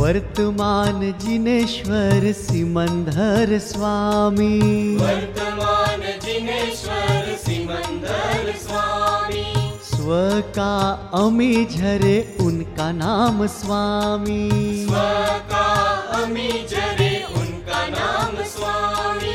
वर्तमान जिनेश्वर सिमंदर स्वामी, वर्तमान जिनेश्वर सिमंदर स्वामी, स्व का अमी झरे उनका नाम स्वामी, स्व का अमी झरे उनका नाम स्वामी।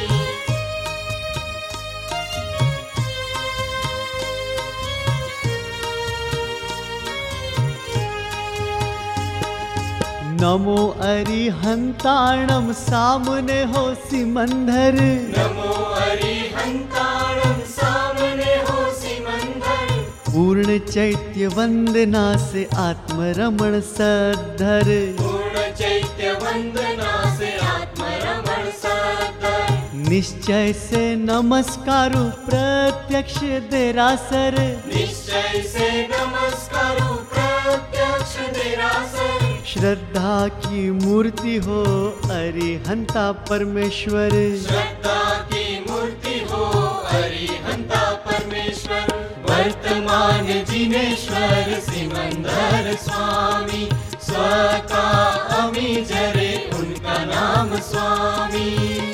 नमो अरिहंताणम सामने हो सिमंदर, नमो अरिहंताणम सामने हो सिमंदर, पूर्ण चैत्य वंदना से आत्मरमण सद्धर, पूर्ण चैत्य वंदना से आत्मरमण सद्धर, निश्चय से नमस्कारु प्रत्यक्ष देरासर, निश्चय से नमस्कारु प्रत्यक्ष देरासर, श्रद्धा की मूर्ति हो अरिहंता परमेश्वर, श्रद्धा की मूर्ति हो अरिहंता परमेश्वर, वर्तमान जिनेश्वर सिमंदर स्वामी, स्व का अमी झरे उनका नाम स्वामी।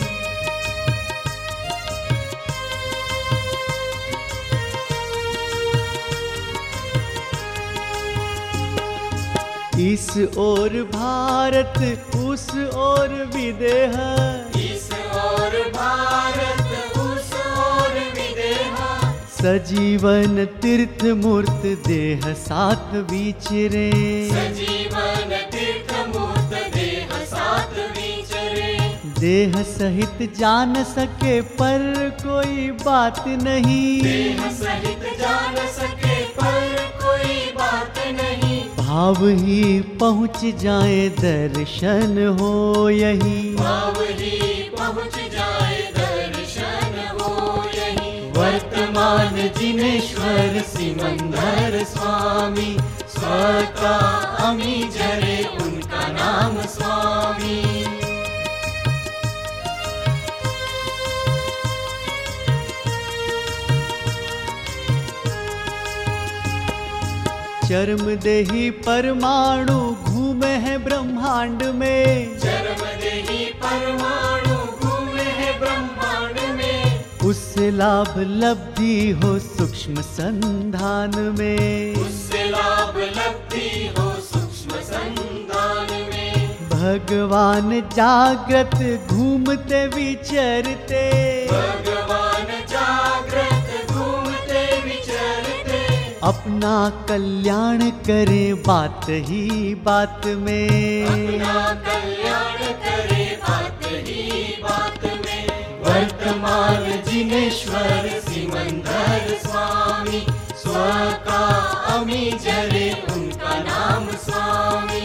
इस ओर भारत उस ओर विदेह, इस ओर भारत उस ओर विदेह, सजीवन तीर्थ मूर्त देह साथ विचरे, सजीवन तीर्थ मूर्त देह साथ विचरे, देह सहित जान सके पर कोई बात नहीं, देह सहित जान सके पर कोई बात नहीं, भाव ही पहुँच जाए दर्शन हो यही, भाव ही पहुँच जाए दर्शन हो यही, वर्तमान जिनेश्वर सिमंदर स्वामी, स्व का अमी झरे उनका नाम स्वामी। चर्म देही परमाणु घूमे हैं ब्रह्मांड में, चर्म देही परमाणु घूमे हैं ब्रह्मांड में, उससे लाभ लब्धि हो सूक्ष्म संधान में, उससे लाभ लब्धि हो सूक्ष्म संधान में, भगवान जागृत घूमते विचरते, भगवान जागृत घूमते विचरते, अपना कल्याण करे बात ही बात में, अपना कल्याण करे बात ही बात में, वर्तमान जिनेश्वर सिमंदर स्वामी, स्व का अमी झरे उनका नाम स्वामी।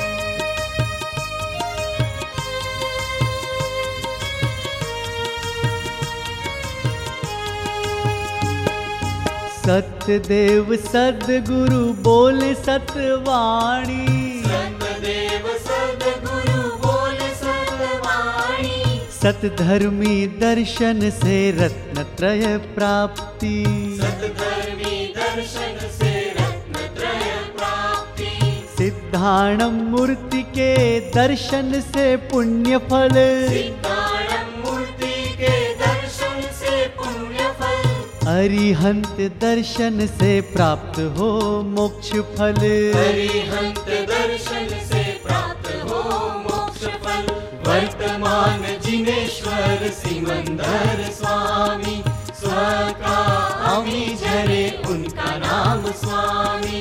सत्यदेव सद्गुरु बोले सतवाणी, सतदेव सद्गुरु बोले सतवाणी, सतधर्मी दर्शन से रत्नत्रय प्राप्ति, सतधर्मी दर्शन से रत्नत्रय प्राप्ति, सिद्धाणम मूर्ति के दर्शन से पुण्य फल, सिद्धाणम मूर्ति के दर्शन से पुण्य फल, अरिहंत दर्शन से प्राप्त हो मोक्ष फल, अरिहंत दर्शन से प्राप्त हो मोक्ष फल, वर्तमान जिनेश्वर सिमंदर स्वामी, स्व का अमी झरे उनका नाम स्वामी।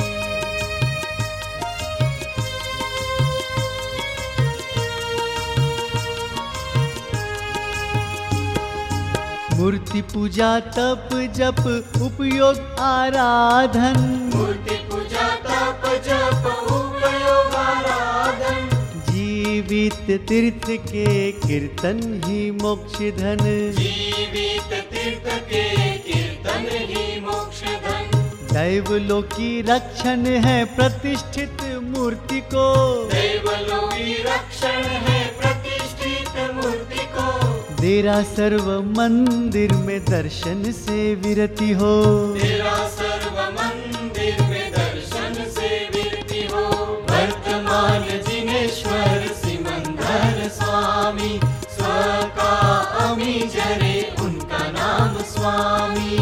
मूर्ति पूजा तप जप उपयोग आराधन, मूर्ति पूजा तप जप उपयोग आराधन, जीवित तीर्थ के कीर्तन ही मोक्ष धन, जीवित तीर्थ के कीर्तन ही मोक्ष धन, दैवलोकी रक्षण है प्रतिष्ठित मूर्ति को, दैवलोकी रक्षण है प्रतिष्ठित मूर्ति को, तेरा सर्व मंदिर में दर्शन से विरति हो, तेरा सर्व मंदिर में दर्शन से विरति हो, वर्तमान जिनेश्वर अमी जरे उनका नाम स्वामी।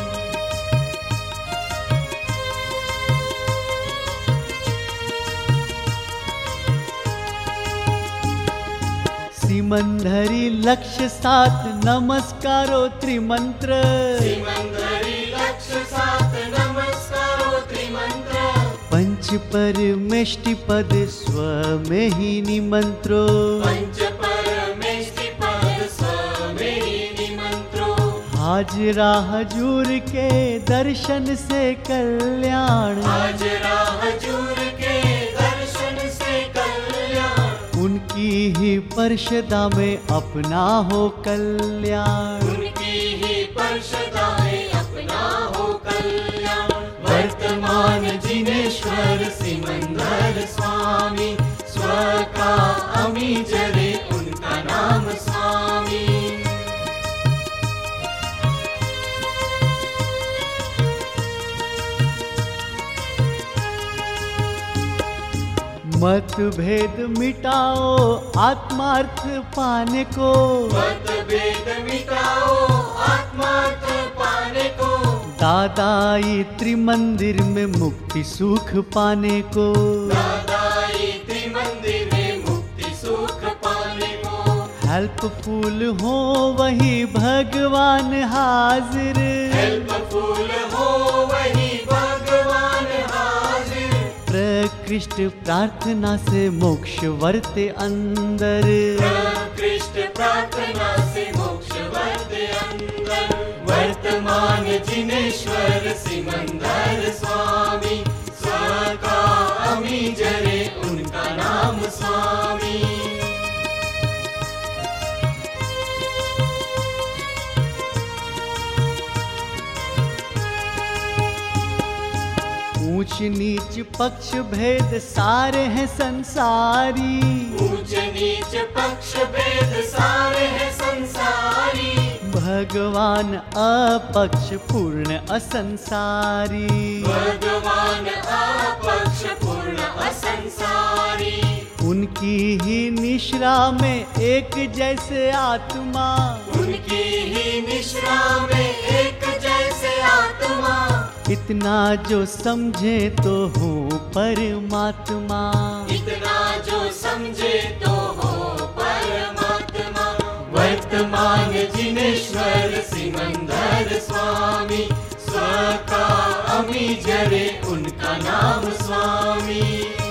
सिमंधरी लक्ष्य साथ नमस्कारो त्रिमंत्र, सिमंधरी लक्ष्य साथ नमस्कारो त्रिमंत्र, पंच परमेष्टि पद स्व में ही निमंत्रो, पंच परमेष्टि पद स्व में ही निमंत्रो, हाजरा हजूर के दर्शन से कल्याण, हाजरा हजूर के दर्शन से कल्याण, उनकी ही परषदा में अपना हो कल्याण, उनकी ही परषदा में अपना हो कल्याण। वर्तमान जिनेश्वर सिमंदर स्वामी, स्व का अमी जरे उनका नाम स्वामी। मतभेद मिटाओ आत्मार्थ पाने को, मतभेद मिटाओ आत्मार्थ पाने को, दादाई त्रिमंदिर में मुक्ति सुख पाने को, दादाई त्रिमंदिर में मुक्ति सुख पाने को, हेल्पफुल हो वही भगवान हाजिर, हेल्पफुल हो वही भगवान हाजिर, प्रकृष्ट प्रार्थना से मोक्ष वर्ते अंदर, प्रकृष्ट प्रार्थना से मोक्ष वर्ते अंदर। वर्तमान जिनेश्वर सिमंदर स्वामी, स्व का अमी जरे उनका नाम स्वामी। ऊंच नीच पक्ष भेद सारे हैं संसारी, ऊंच नीच पक्ष भेद सारे हैं संसारी, भगवान अपक्ष पूर्ण असंसारी, भगवान अपक्ष पूर्ण असंसारी, उनकी ही निश्रा में एक जैसे आत्मा, उनकी ही निश्रा में एक जैसे आत्मा, इतना जो समझे तो हो परमात्मा, इतना जो समझे तो हो परमात्मा। वर्तमान जिनेश्वर सिमंदर स्वामी, स्व का अमी जरे उनका नाम स्वामी।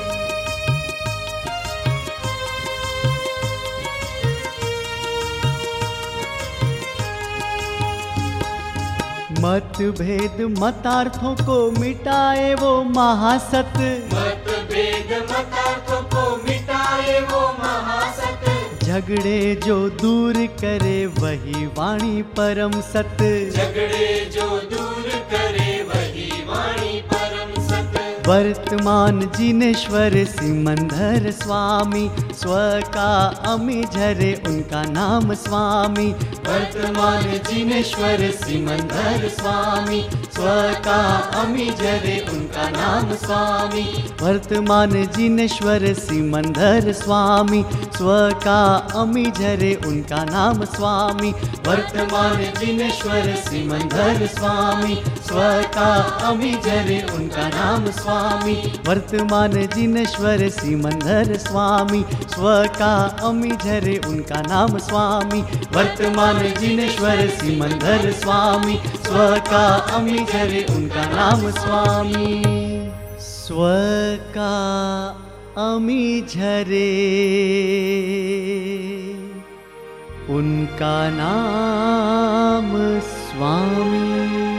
मतभेद मतार्थों को मिटाए वो महासत, मतभेद मतार्थों को मिटाए वो महासत, झगड़े जो दूर करे वही वाणी परम सत, झगड़े जो दूर करे वही वाणी परम सत। वर्तमान जिनेश्वर सिमंदर स्वामी, स्व का अमी झरे उनका नाम स्वामी, वर्तमान जिनेश्वर सिमंदर स्वामी, स्व का अमी झरे उनका नाम स्वामी, वर्तमान जिनेश्वर सिमंदर स्वामी, स्व का अमी झरे उनका नाम स्वामी, वर्तमान जिनेश्वर सिमंदर स्वामी, स्व का अमी झरे उनका नाम स्वामी, वर्तमान जिनेश्वर सिमंदर स्वामी, स्व का अमी झरे उनका नाम स्वामी, वर्तमान जिनेश्वर सिमंदर स्वामी, स्व का अमी झरे उनका नाम स्वामी, स्व का अमी झरे उनका नाम स्वामी।